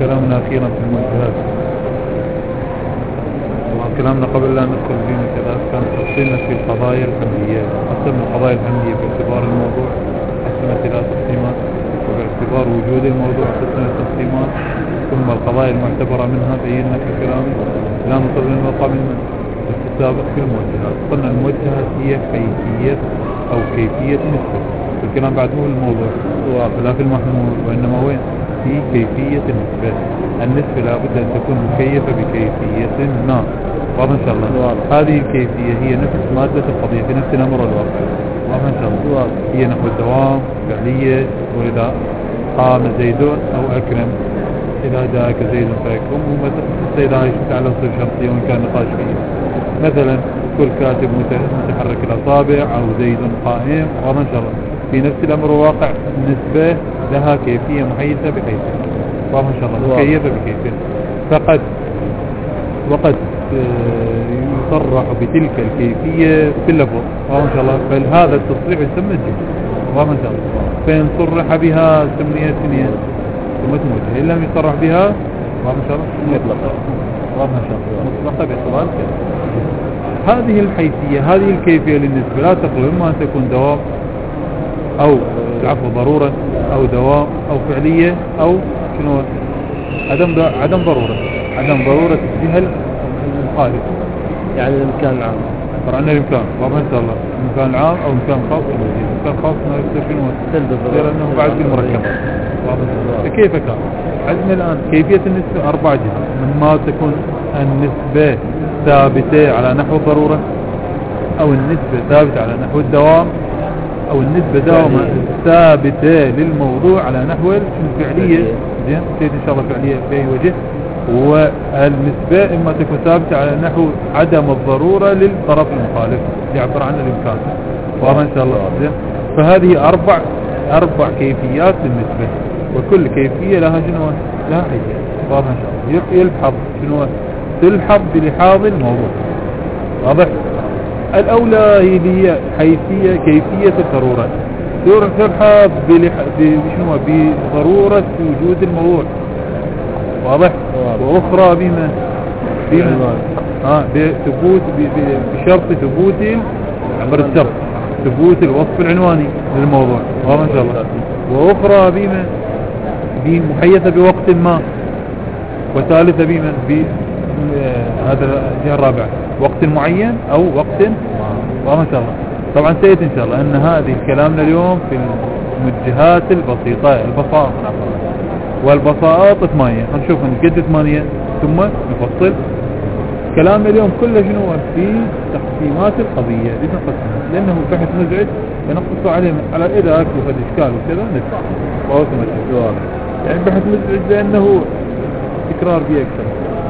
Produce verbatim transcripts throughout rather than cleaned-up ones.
كلامنا أخيرا في المنتهات. كلامنا قبل لا ندخل في المنتهات كان تفصيلنا في القضايا الحملية. قسم القضايا الحملية باعتبار الموضوع قسمت إلى تقسيمات، وباعتبار وجود الموضوع قسمت تقسيمات، ثم القضايا المعتبرة منها بينا في كلام لا نصل للمقام السابق في الموجهات. قلنا الموجهات هي كيفية أو كيفية نسبة الكلام بعد مو الموضوع لا في المحمول، وإنما وين في كيفية النسبة. النسبة لابد أن تكون مكيفة بكيفية ما. واضح إن شاء الله. هذه الكيفية هي نفس مادة القضية في نفس الأمر الواقع. واضح إن شاء الله. هي نحو الدوام فعلية، وإذا قام زيد أو أكرم، إذا جاءك زيد فأكرم، ومثلا إذا على صفر شرطية وإن كان نقاش فيه. مثلا كل كاتب متحرك الأصابع أو زيد قائم. واضح إن شاء الله. في نفس الأمر الواقع نسبة لها كيفية محيطة بحيث. واضح إن شاء الله. مكيفة بكيفية. فقد وقد يصرح بتلك الكيفية في اللفظ. واضح إن شاء الله. بل هذا التصريح يسمى الجهة. واضح إن شاء الله. فإن صرح بها سميت ثنية سمت موجهة، إن لم يصرح بها واضح إن شاء الله مطلقة. واضح إن شاء الله. مطلقة باعتبار كذا. هذه الحيثية هذه الكيفية للنسبة لا تقل إما أن تكون دوام أو العفو ضرورة أو دوام أو فعلية أو شنو عدم عدم ضرورة عدم ضرورة الجهة المخالفة. يعني الإمكان العام. عندنا الإمكان. واضح إن شاء الله. الإمكان العام أو إمكان خاص. الإمكان خاص ما يصير شنو يصير أنه بعد المركبات. واضح إن شاء الله. كيف كان عندنا الآن كيفية النسبة أربع جهات. من ما تكون النسبة ثابتة على نحو الضرورة، أو النسبة ثابتة على نحو الدوام، أو النسبة دائما ثابتة للموضوع على نحو الفعلية. زين نسيت إن شاء الله فعلية في أي وجه. والنسبة إما تكون ثابتة على نحو عدم الضرورة للطرف المخالف يعبر عن الإمكان. واضح إن شاء الله. زين فهذه أربع أربع كيفيات للنسبة، وكل كيفية لها شنو لها حيثية. واضح إن شاء الله. يلحظ شنو تلحظ بلحاظ الموضوع. واضح. الأولى هي حيثية كيفية الضرورة. تلحظ بشنو بضرورة وجود الموضوع. واضح. وأخرى بما بما ها بثبوت بشرط ثبوت عبر الشرط ثبوت الوصف العنواني للموضوع. واضح إن شاء الله. وأخرى بما بمحيثة بوقت ما. وثالثة بما ب هذا الجهة الرابعة وقت معين أو وقت. واضح إن شاء الله. طبعا سيد إن شاء الله أن هذه كلامنا اليوم في الموجهات البسيطة البساطة، والبساطات ثمانية. هنشوف نقد ثمانية ثم نفصل كلامنا اليوم كله شنو في تقسيمات القضية لنقسمها، لأنه بحث مزعج فنقص عليه على إذا أكلوا هذا إشكال وكذا ندفع وهو ثمانية. يعني بحث مزعج لأنه تكرار به أكثر.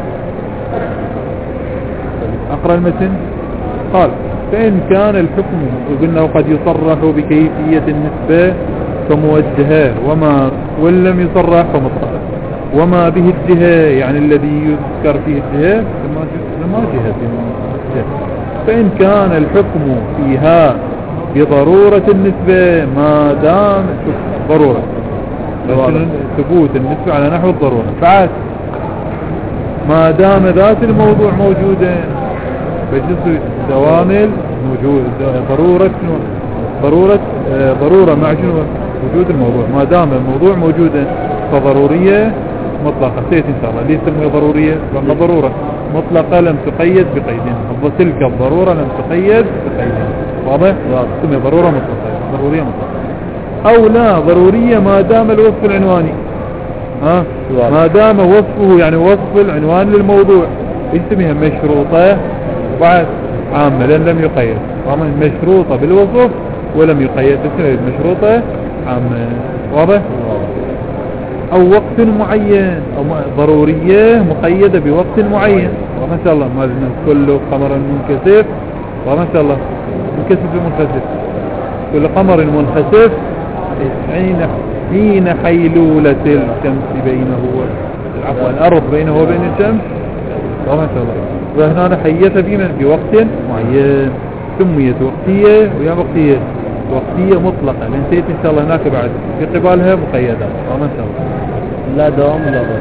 أقرأ المتن. قال فإن كان الحكم وقلنا وقد يصرح بكيفية النسبة فموجهة، وما وإن لم يصرح فمطلقة، وما به الجهة يعني الذي يذكر فيه الجهة لما جهة. فإن كان الحكم فيها بضرورة النسبة ما دام ضرورة ثبوت النسبة على نحو الضرورة، فعاد ما دام ذات الموضوع موجودة فجزء دوامل موجود ضرورة ضرورة آه ضرورة مع شنو وجود الموضوع. ما دام الموضوع موجودا فضرورية مطلقة. سيت إن شاء الله ليه تسميها ضرورية؟ لأن ضرورة مطلقة لم تقيد بقيدين. تلك الضرورة لم تقيد بقيدين. واضح؟ تسميها ضرورة مطلقة ضرورية مطلقة. أو لا ضرورية ما دام الوصف العنواني ها ما دام وصفه يعني وصف العنوان للموضوع يسميها مشروطة بعد عامة لأن لم يقيد. مشروطة بالوصف ولم يقيد بسنة مشروطة عامة. واضح؟ أو وقت معين أو ضرورية مقيدة بوقت معين. واضح إن شاء الله. ما كل قمر منكسف. واضح إن شاء الله. منكسف بمنخسف. كل قمر منخسف حين حين حيلولة الشمس بينه عفوا الأرض بينه وبين الشمس. واضح إن شاء الله. وهنا حيث بما بوقت معين سميت وقتية ويا وقتية وقتية مطلقة. لنسيت إن شاء الله هناك بعد في قبالها مقيدة. واضح إن شاء الله. لا دوام لا ضرورة.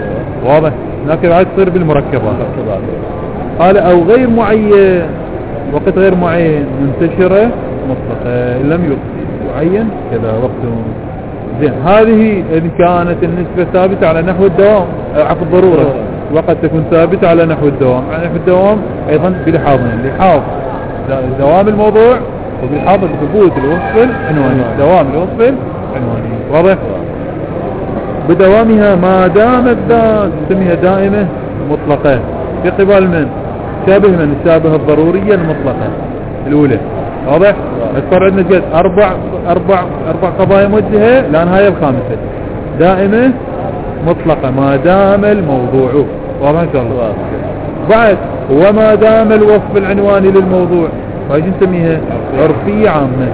واضح. هناك بعد تصير بالمركبات. قال او غير معين، وقت غير معين منتشرة مطلقة ان لم يعين كذا وقت. زين هذه ان كانت النسبة ثابتة على نحو الدوام، عفوا الضرورة، وقد تكون ثابتة على نحو الدوام. على نحو الدوام ايضا بلحاظين، لحاظ دوام الموضوع وبلحاظ ثبوت الوصف العنواني، دوام الوصف العنواني. واضح. بدوامها ما دامت ذات تسميها دائمة مطلقة في قبال من؟ شابه من؟ الشابه الضرورية المطلقة الأولى. واضح. صار عندنا جد أربع أربع أربع قضايا موجهة لأن هاي الخامسة دائمة مطلقة ما دام الموضوع. واضح إن شاء الله. بعد وما دام الوصف العنواني للموضوع فايش نسميها؟ عرفية عامة.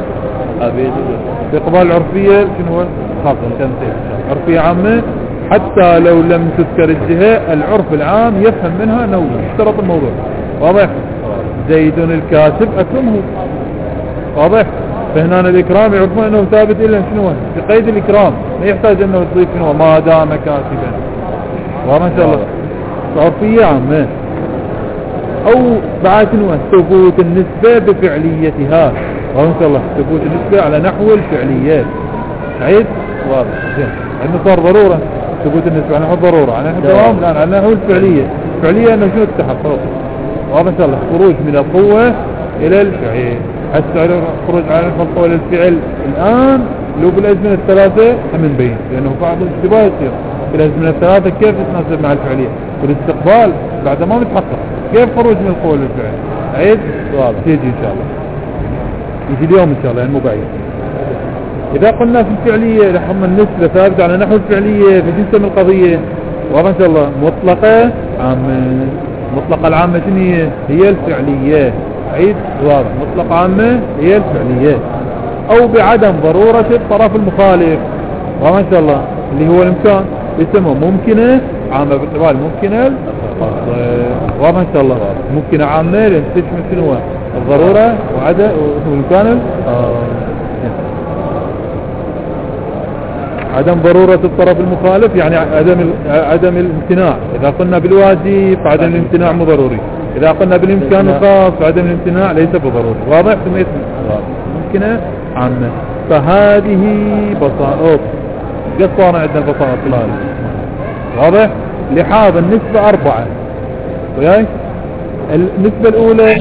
في قبال العرفية شنو هو؟ خاصة عرفية عامة حتى لو لم تذكر الجهة العرف العام يفهم منها انه اشترط الموضوع. واضح. زيد الكاتب اكرمه. واضح. فهنا الإكرام يعرفون أنه ثابت إلا شنو في قيد الإكرام، ما يحتاج أنه تضيف شنو ما دام كاتبا. واضح إن شاء الله. عرفية عامة. أو بعد شنو ثبوت النسبة بفعليتها. واضح إن شاء الله. ثبوت النسبة على نحو الفعليات. عيد. واضح. زين. عندنا صار ضرورة ثبوت النسبة على نحو الضرورة، على نحو الدوام لا، على نحو الفعلية. الفعلية أنه شنو التحقق. واضح إن شاء الله. خروج من القوة إلى الفعل. حتى خروج على القوة إلى الفعل الآن لو بالأزمنة الثلاثة هم نبين، لأنه بعض الاشتباه يصير في الأزمنة الثلاثة كيف تتناسب مع الفعلية. والاستقبال بعد ما متحقق كيف خروج من القوة للفعل. عيد. واضح. تيجي إن شاء الله. يجي اليوم إن شاء الله يعني مو بعيد. إذا قلنا في الفعلية لحظنا النسبة ثابتة على نحو الفعلية في جنس من القضية. واضح إن شاء الله. مطلقة عامة. مطلقة العامة شنو هي؟ هي الفعلية. عيد. واضح. مطلقة عامة هي الفعلية. أو بعدم ضرورة الطرف المخالف. واضح إن شاء الله. اللي هو الإمكان يسمى ممكنة عامة باعتبار ممكنة. واضح إن شاء الله. ممكنة عامة لأن تشمل شنو الضرورة وعدم والإمكان. عدم ضرورة الطرف المخالف يعني عدم عدم الامتناع. إذا قلنا بالواجب فعدم الامتناع مو ضروري. إذا قلنا بالإمكان الخاص فعدم الامتناع ليس بضروري. واضح. سميت ممكنة عامة. فهذه بساطة. قد صار عندنا البساطة الآن. واضح. لحاظ النسبة أربعة. وياي النسبة الأولى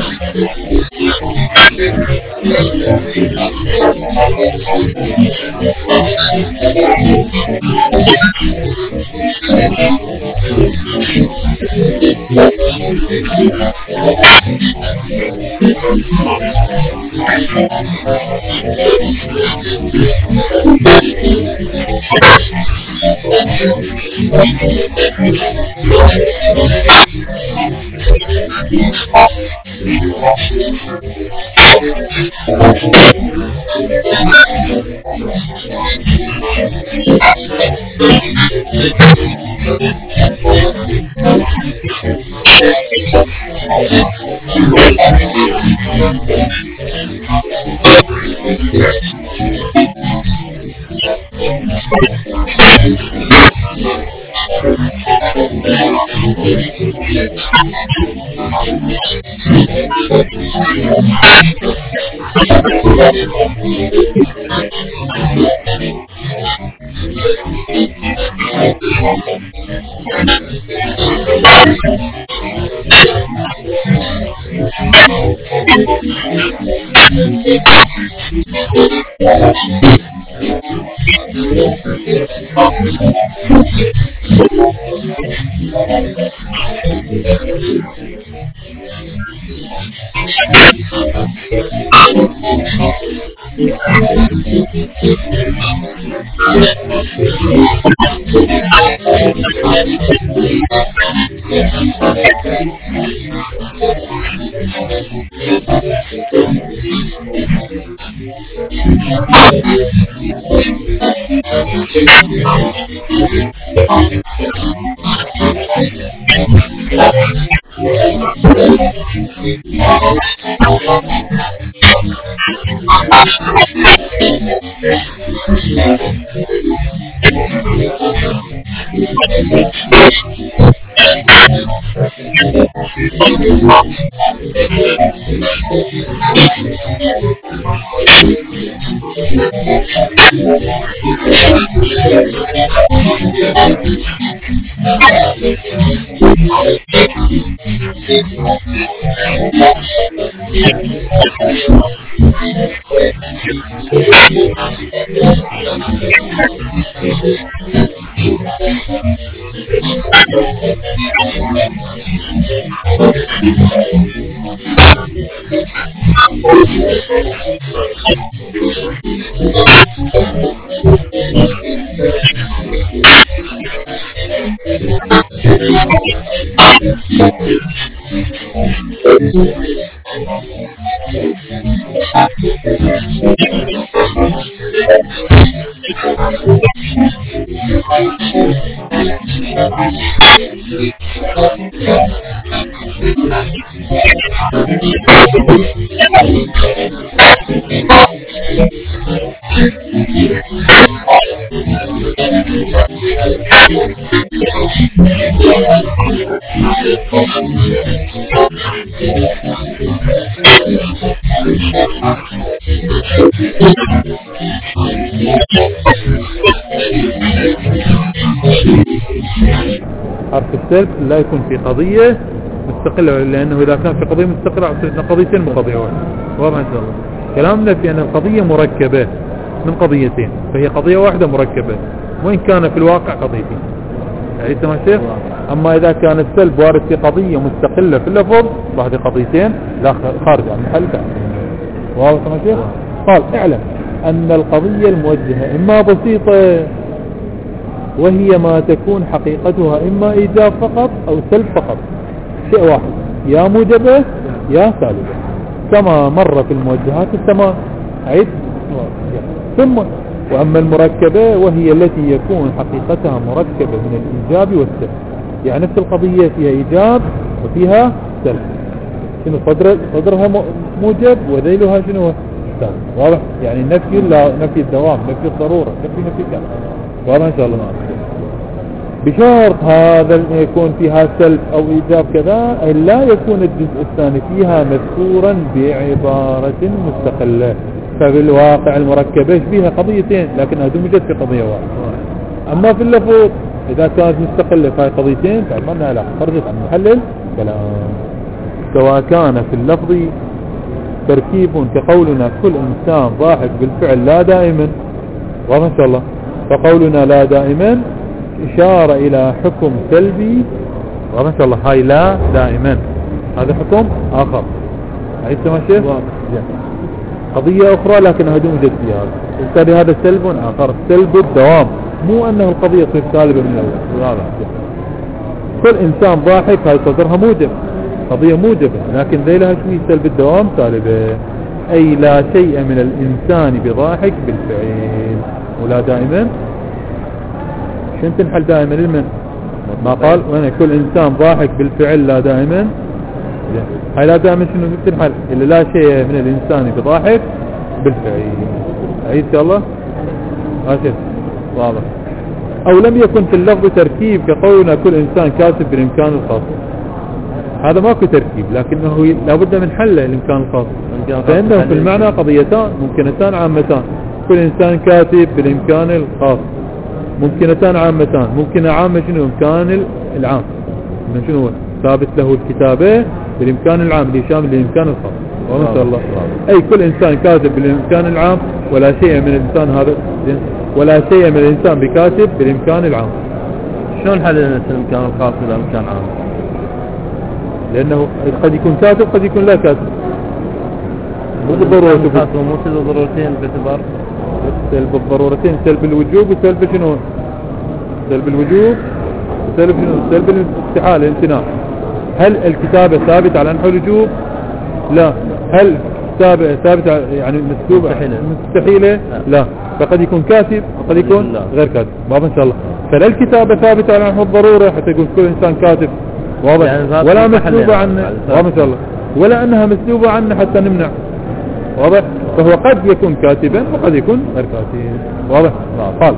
حرف السلب لا يكون في قضية مستقلة، لأنه إذا كان في قضية مستقلة عصرنا قضيتين من قضية واحدة. واضح إن شاء الله كلامنا في أن القضية مركبة من قضيتين، فهي قضية واحدة مركبة وإن كان في الواقع قضيتين. عرفت ما شيخ؟ أما إذا كان السلب وارد في قضية مستقلة في اللفظ بعد قضيتين لا خارج عن محل تعميم. واضح ما شيخ؟ قال اعلم أن القضية الموجهة إما بسيطة وهي ما تكون حقيقتها إما إيجاب فقط أو سلب فقط، شيء واحد، يا موجبة يا سالبة، كما مر في الموجهات الثمان. عيد. ثم وأما المركبة وهي التي يكون حقيقتها مركبة من الإيجاب والسلب، يعني نفس القضية فيها إيجاب وفيها سلب، شنو صدر صدرها موجب وذيلها شنو سلب. واضح؟ يعني نفي لا نفي الدوام، نفي الضرورة، نفي نفي كذا. واضح إن شاء الله. بشرط هذا يكون فيها سلب أو إيجاب كذا، أي لا يكون الجزء الثاني فيها مذكورا بعبارة مستقلة. فبالواقع المركبة فيها قضيتين لكنها دمجت في قضية واحدة. أما في اللفظ إذا كانت مستقلة في قضيتين فعملنا لا خرجت عن محل كلام. سواء كان في اللفظ تركيب كقولنا كل إنسان ضاحك بالفعل لا دائما، واضح إن شاء الله، فقولنا لا دائما إشارة إلى حكم سلبي. واضح إن شاء الله، هاي لا دائما هذا حكم آخر. عرفت ما شيء؟ قضية أخرى لكنها دمجت فيها، وبالتالي هذا سلب آخر، سلب الدوام، مو أنه القضية تصير سالبة من الأول. هذا كل إنسان ضاحك هاي صدرها موجب، قضية موجبة، لكن ذيلها شوي سلب الدوام سالبة، أي لا شيء من الإنسان بضاحك بالفعل. ولا دائما شنو تنحل دائما لمن؟ ما قال وانا كل إنسان ضاحك بالفعل لا دائما، هاي لا دائما شنو تنحل؟ إلا لا شيء من الإنسان بضاحك بالفعل. عيد إن شاء الله هاشم واضح. أو لم يكن في اللفظ تركيب كقولنا كل إنسان كاتب بالإمكان الخاص، هذا ماكو تركيب لكنه لابد من حله الإمكان الخاص، فإنه في المعنى قضيتان ممكنتان عامتان. كل إنسان كاتب بالإمكان الخاص ممكنتان عامتان. ممكن عامة شنو؟ إمكان العام، من شنو هو؟ ثابت له الكتابة بالإمكان العام اللي شامل الإمكان الخاص. وما شاء الله. أي كل إنسان كاتب بالإمكان العام ولا شيء من الإنسان هذا ولا شيء من الإنسان بكاتب بالإمكان العام. شلون حل الإمكان الخاص بالإمكان العام؟ لأنه قد يكون كاتب قد يكون لا كاتب، مو بالضرورة مو سلب الضرورتين باعتبار سلب الضرورتين، سلب الوجوب وسلب شنو؟ سلب الوجوب وسلب شنو؟ سلب الاستحالة الامتناع. هل الكتابة ثابت على نحو الوجوب؟ لا. هل كتابة ثابت يعني مسلوبة مستحيلة؟ مستحيلة؟ لا. فقد يكون كاتب وقد يكون غير كاتب. واضح إن شاء الله. فلا الكتابة ثابتة على نحو الضرورة حتى يقول كل إنسان كاتب، واضح، يعني ولا مسلوبة عنه، واضح إن شاء الله، ولا أنها مسلوبة عنه حتى نمنع، واضح. فهو قد يكون كاتبا وقد يكون غير كاتب، واضح. قال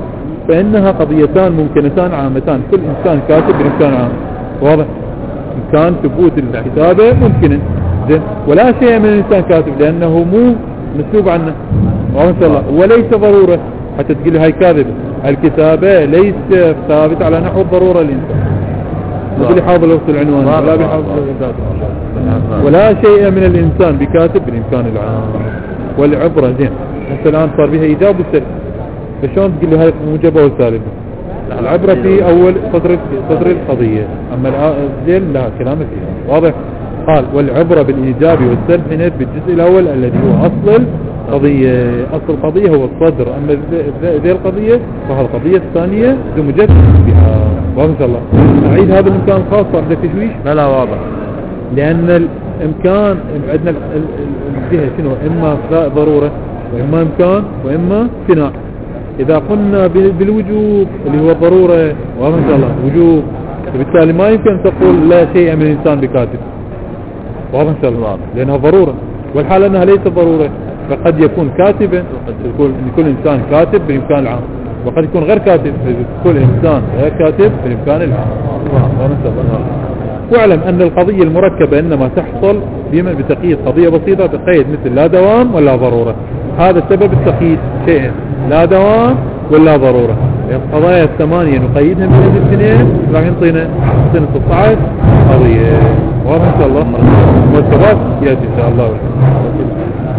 فإنها قضيتان ممكنتان عامتان، كل إنسان كاتب بإمكان عام. واضح؟ إمكان ثبوت الكتابة ممكن، زين، ولا شيء من الإنسان كاتب لأنه مو مسلوب عنه. ما شاء الله. وليس ضرورة حتى تقول هاي كاذبة. الكتابة ليس ثابت على نحو الضرورة الإنسان. ما بيحافظ وسط العنوان ولا بيحافظ ولا شيء من الإنسان بكاتب بالإمكان العام. والعبرة زين، حتى الآن صار بها إيجاب وسلب، فشون تقول له هاي موجبة وسالبة؟ العبرة في أول سطر سطر القضية، أما الزين لا كلام فيها. واضح؟ قال والعبرة بالإيجاب والسلب هنا بالجزء الأول الذي هو أصل القضية. أصل القضية هو الصدر، أما ذي القضية فهي القضية الثانية دمجت بها. واضح إن شاء الله. أعيد هذا الإمكان الخاص صار له تشويش؟ لا لا واضح. لأن الإمكان عندنا الجهة شنو؟ إما ضرورة وإما إمكان وإما فناء. إذا قلنا بالوجوب اللي هو الضرورة، واضح إن شاء الله وجوب، فبالتالي ما يمكن تقول لا شيء من الإنسان بكاتب. واضح إن شاء الله، لأنها ضرورة، والحالة أنها ليست ضرورة، فقد يكون كاتبا، وقد يكون كل إنسان كاتب بالإمكان العام، وقد يكون غير كاتب، كل إنسان غير كاتب بالإمكان العام. واضح إن شاء الله. واعلم أن القضية المركبة إنما تحصل بتقييد قضية بسيطة بقيد مثل لا دوام ولا ضرورة. هذا سبب التقييد، شيئين، لا دوام ولا ضرورة. القضايا الثمانية نقيدها من الاثنين راح ينطينا ينطينا ستة عشر قضية. واضح إن شاء الله. والثبات يأتي إن شاء الله.